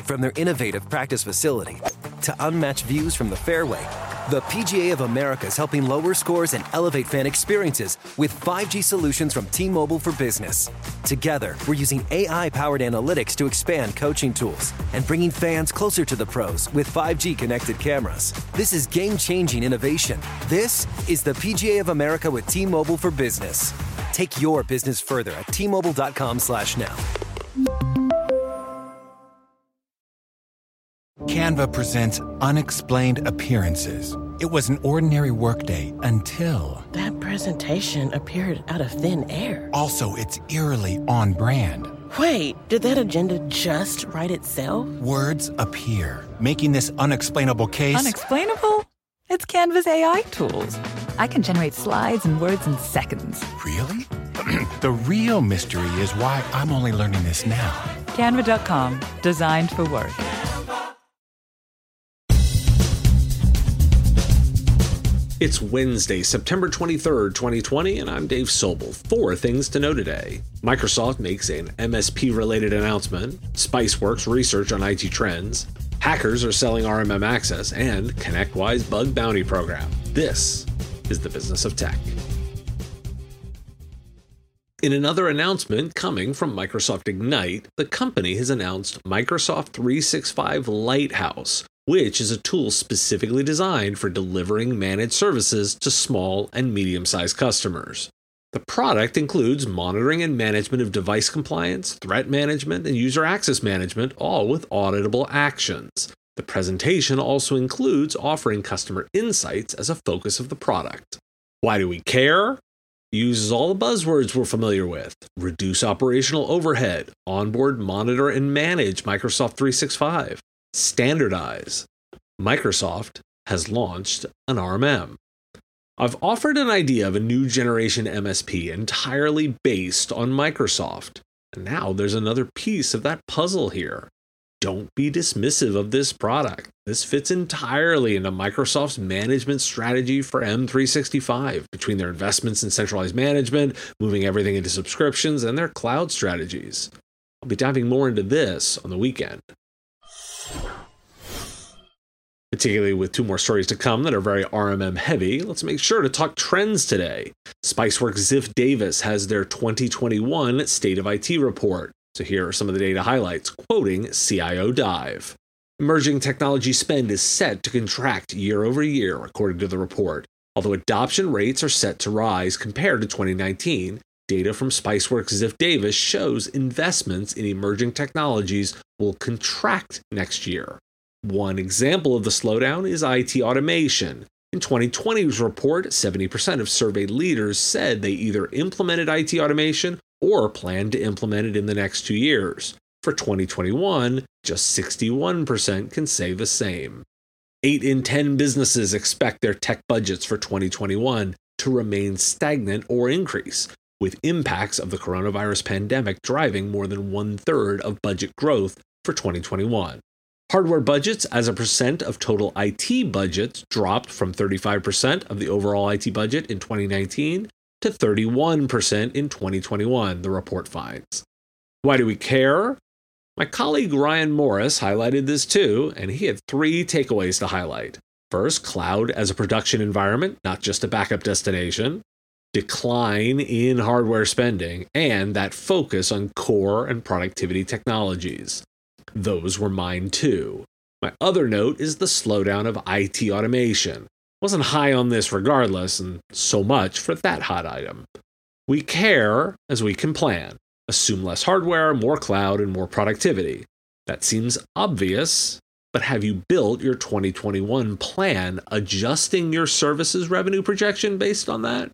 From their innovative practice facility to unmatched views from the fairway, the PGA of America is helping lower scores and elevate fan experiences with 5G solutions from T-Mobile for Business. Together, we're using AI-powered analytics to expand coaching tools and bringing fans closer to the pros with 5G connected cameras. This is game-changing innovation. This is the PGA of America with T-Mobile for Business. Take your business further at T-Mobile.com/now. Canva presents Unexplained Appearances. It was an ordinary workday until... That presentation appeared out of thin air. Also, it's eerily on brand. Wait, did that agenda just write itself? Words appear, making this unexplainable case... Unexplainable? It's Canva's AI tools. I can generate slides and words in seconds. Really? The real mystery is why I'm only learning this now. Canva.com, designed for work. It's Wednesday, September 23rd, 2020, and I'm Dave Sobel. 4 things to know today. Microsoft makes an MSP-related announcement, Spiceworks research on IT trends, hackers are selling RMM access, and ConnectWise bug bounty program. This is the business of tech. In another announcement coming from Microsoft Ignite, the company has announced Microsoft 365 Lighthouse, which is a tool specifically designed for delivering managed services to small and medium-sized customers. The product includes monitoring and management of device compliance, threat management, and user access management, all with auditable actions. The presentation also includes offering customer insights as a focus of the product. Why do we care? It uses all the buzzwords we're familiar with. Reduce operational overhead, onboard, monitor, and manage Microsoft 365. Standardize. Microsoft has launched an RMM. I've offered an idea of a new generation MSP entirely based on Microsoft. And now there's another piece of that puzzle here. Don't be dismissive of this product. This fits entirely into Microsoft's management strategy for M365, between their investments in centralized management, moving everything into subscriptions, and their cloud strategies. I'll be diving more into this on the weekend. Particularly with 2 more stories to come that are very RMM heavy, let's make sure to talk trends today. Spiceworks Ziff Davis has their 2021 State of IT report. So here are some of the data highlights, quoting CIO Dive. Emerging technology spend is set to contract year over year, according to the report. Although adoption rates are set to rise compared to 2019, data from Spiceworks Ziff Davis shows investments in emerging technologies will contract next year. One example of the slowdown is IT automation. In 2020's report, 70% of surveyed leaders said they either implemented IT automation or plan to implement it in the next 2 years. For 2021, just 61% can say the same. 8 in 10 businesses expect their tech budgets for 2021 to remain stagnant or increase, with impacts of the coronavirus pandemic driving more than 1/3 of budget growth for 2021. Hardware budgets as a percent of total IT budgets dropped from 35% of the overall IT budget in 2019 to 31% in 2021, the report finds. Why do we care? My colleague Ryan Morris highlighted this too, and he had 3 takeaways to highlight. First, cloud as a production environment, not just a backup destination. Decline in hardware spending, and that focus on core and productivity technologies. Those were mine too. My other note is the slowdown of IT automation. Wasn't high on this regardless, and so much for that hot item. We care as we can plan. Assume less hardware, more cloud, and more productivity. That seems obvious, but have you built your 2021 plan adjusting your services revenue projection based on that?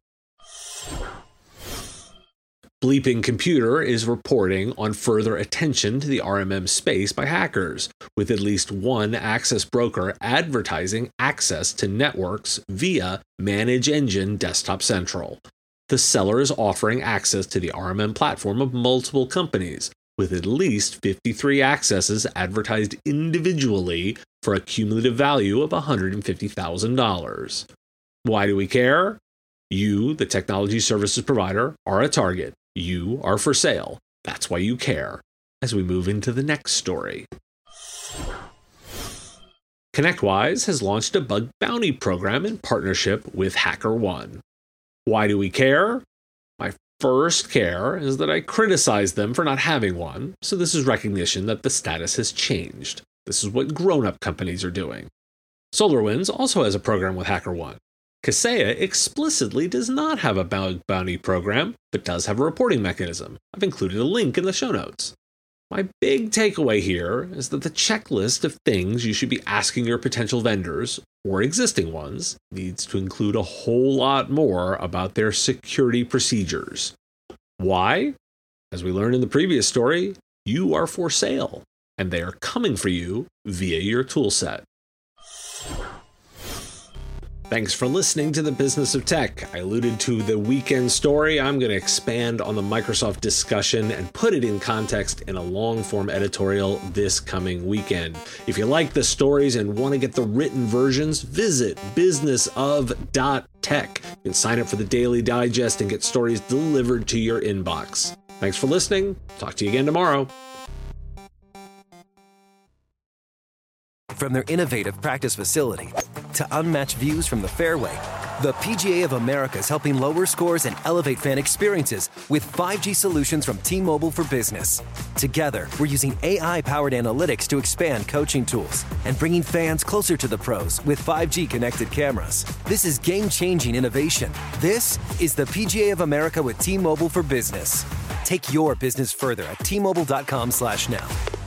Bleeping Computer is reporting on further attention to the RMM space by hackers, with at least one access broker advertising access to networks via Manage Engine Desktop Central. The seller is offering access to the RMM platform of multiple companies, with at least 53 accesses advertised individually for a cumulative value of $150,000. Why do we care? You, the technology services provider, are a target. You are for sale. That's why you care. As we move into the next story. ConnectWise has launched a bug bounty program in partnership with HackerOne. Why do we care? My first care is that I criticize them for not having one, so this is recognition that the status has changed. This is what grown-up companies are doing. SolarWinds also has a program with HackerOne. Kaseya explicitly does not have a bug bounty program, but does have a reporting mechanism. I've included a link in the show notes. My big takeaway here is that the checklist of things you should be asking your potential vendors, or existing ones, needs to include a whole lot more about their security procedures. Why? As we learned in the previous story, you are for sale, and they are coming for you via your toolset. Thanks for listening to The Business of Tech. I alluded to the weekend story. I'm going to expand on the Microsoft discussion and put it in context in a long-form editorial this coming weekend. If you like the stories and want to get the written versions, visit businessof.tech. You can sign up for the Daily Digest and get stories delivered to your inbox. Thanks for listening. Talk to you again tomorrow. From their innovative practice facility to unmatched views from the fairway, the PGA of America is helping lower scores and elevate fan experiences with 5G solutions from T-Mobile for Business. Together, we're using AI-powered analytics to expand coaching tools and bringing fans closer to the pros with 5G connected cameras. This is game-changing innovation. This is the PGA of America with T-Mobile for Business. Take your business further at T-Mobile.com/now.